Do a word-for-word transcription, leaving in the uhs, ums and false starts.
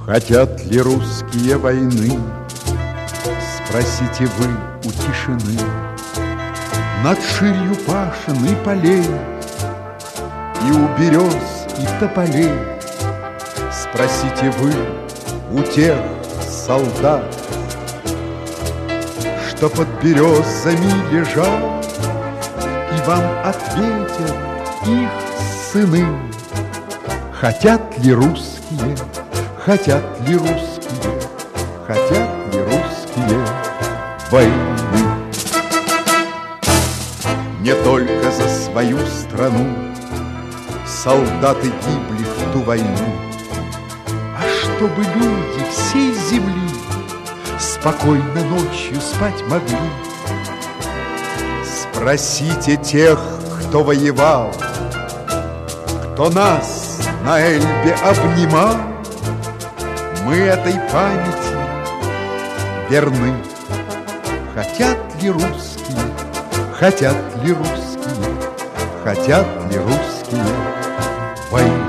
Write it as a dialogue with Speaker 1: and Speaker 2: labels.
Speaker 1: Хотят ли русские войны? Спросите вы у тишины. Над ширью пашин и полей, и у берез, и тополей. Спросите вы у тех солдат, что под березами лежат, и вам ответят их сыны. Хотят ли русские, хотят ли русские, хотят ли русские войны? Не только за свою страну солдаты гибли в ту войну, а чтобы люди всей земли спокойно ночью спать могли. Спросите тех, кто воевал, кто нас на Эльбе обнимал. Мы этой памяти верны. Хотят ли русские, хотят ли русские, хотят ли русские войны?